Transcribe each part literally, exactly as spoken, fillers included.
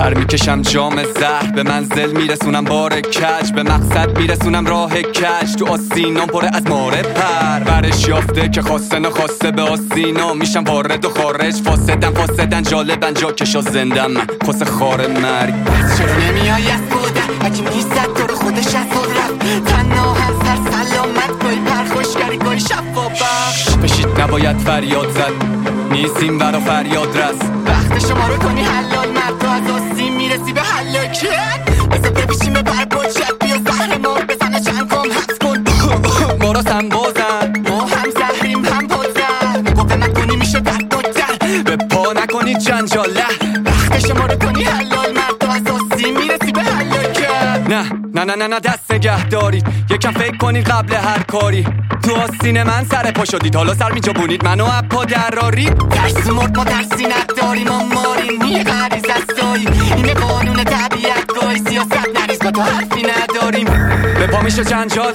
پر میکشم جام زهر، به منزل میرسونم بار کج، به مقصد میرسونم راه کج. تو آسینام پره از ماره پر، برش یافته که خواسته نخواسته به آسینا میشم وارد و خارج. فاسدن فاسدن جالبن جا کشا زندم من کس خار مرگ. چرا نمیای از بودن حکیم گیزد تو رو خودش از خود رفت. تنها هستر سلامت گوی پرخوشگری گوی شفا بخش. بشید نباید فریاد زد، نیستیم برا فریاد رس. وقت شما رو کنی حلال مرد، تو از آسیم میرسی به حلاکت. بزا ببیشیم به برباد شد، بیا زهر ما بزنه چند کام حفظ کن. ما را سنبازن، ما هم زهریم هم پازن. گفه نکنی میشه درد و در، به پا نکنید جنجاله. وقت شما رو کنی حلال مرد، تو از آسیم میرسی به حلاکت. نه نه نه نه نه دست نگه دارید، یکم فکر کنید قبل هر کاری. تو آستین من سر پا شدید، حالا سر میجابونید منو اپا درارید. ترس مرد ما ترسی نداریم، ما ماریم یه غریز از داییم. اینه قانون طبیعت گاهی سیاست نریز با تو حرفی نداریم. به پا میشه جنجال،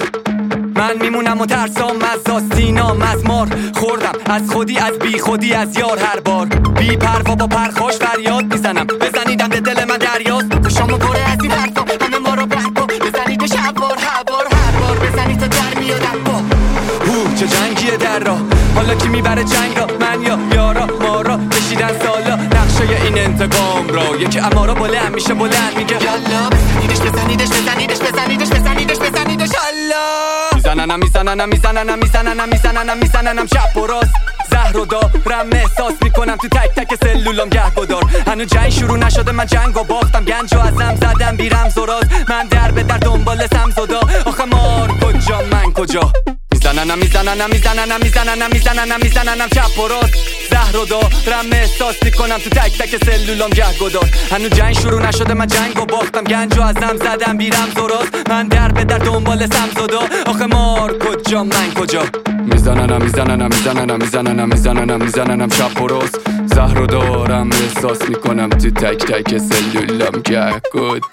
من میمونم و ترسام از آستینام از مار. خوردم از خودی از بی خودی از یار هر بار. بی پروا با پرخاش فریاد میزنم، بزنیدم به دل من دریاست. شما پره از این حرفا همه ما رو برکا، بزنیدش هر بار هر بار هر بار. بزنید تا در میادم با هو چه جنگیه در راه، حالا کی میبره جنگ را؟ من یا یارا ما را کشیدن سالا نقشه این انتقام را. یکی اما را بلند میشه بلند میگه یالا بزنیدش بزنیدش بزنیدش بزنیدش بزنیدش بزنیدش حالا. میزننم میزننم میزننم میزننم میزننم میزننم چپ و راست. زهر و دارم احساس میکنم تو تک تک سلولام گه بدار. هنو جنگ شروع نشده من جنگو باختم، گنجو ازم زدم بی رمز و راز. من در به در دنبال سمزدا، آخه مار کجا من کجا. میزننم میزننم میزننم میزننم میزننم میزننم چپ و راست. زهر و دارم احساس میکنم تو تک تک سلولام گه گدار. هنو جنگ شروع نشده من جنگو باختم، گنجو ازم زدم بی رمز و راز. من در به در دنبال سمزدا، آخه مار کجا من کجا. میزننم میزننم میزننم میزننم میزننم میزننم چپ و راست. زهر و دارم احساس میکنم تو تک تک سلولام گه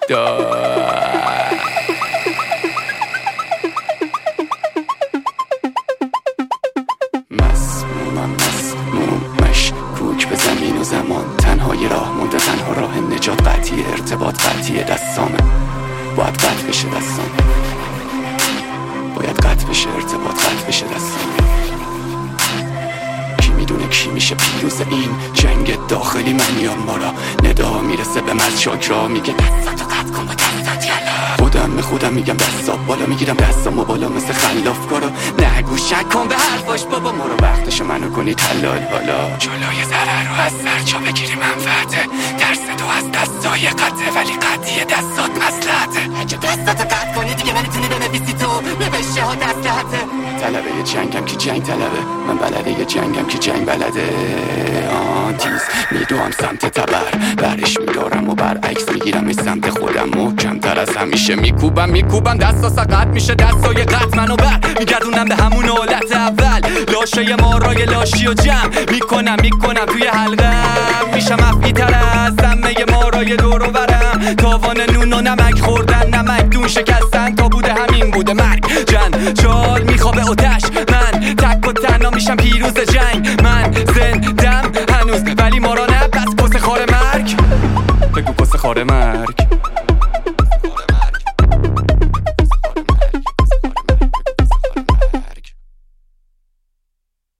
گدار. مسمومم مسموم مشکوک به زمین و زمان. تنهای راه مونده، تنها راه نجات قطعی ارتباط قطعی دستامه. باید قطع بشه دستامه، باید قطع بشه ارتباط قطع بشه دستامه. کی میدونه کی میشه پیروز این جنگ داخلی؟ من یا ما را ندا میرسه به مزشاک را میگه دستاتو قطع کن با دستات یلا. خودم به خودم میگم دستا بالا، میگیرم دستامو بالا مثل خلاف کارا. نگو شک کن به حرفاش بابا، ما رو وقتشو منو کنی تلال حالا. جلوی ضرر رو از سرجا بگیری منفعته، ترس تو از دستای قطعه ولی قطعی دستات مصلحته. اگه دستاتو قطع کنی دیگه نمیتونی بنویسی تو نوشته ها دستلحته. طلبه یه جنگم که جنگ طلبه، من بلده یه جنگم که جنگ بلده. آن تیز میدوام سمت تبر، برش میدارم و برعکس میگیرم سمت خودم. محکم تر از همیشه میکوبم میکوبم دستا سقط میشه دستای قط منو بر میگردونم به همون حالت اول. لاشه مارای لاشی و جمع میکنم میکنم توی حلقم. میشم افعی تر از سمه مارای دور و برم. تاوان نون و نمک خوردن، نمک دون شکستن تا بوده همین بوده مرگ. جن جال میخوابه آتش، من تک و تنها میشم پیروز جنگ. من زندم هنوز ولی ما را نه، پس کس خار مرگ. بگو کس خار مرگ.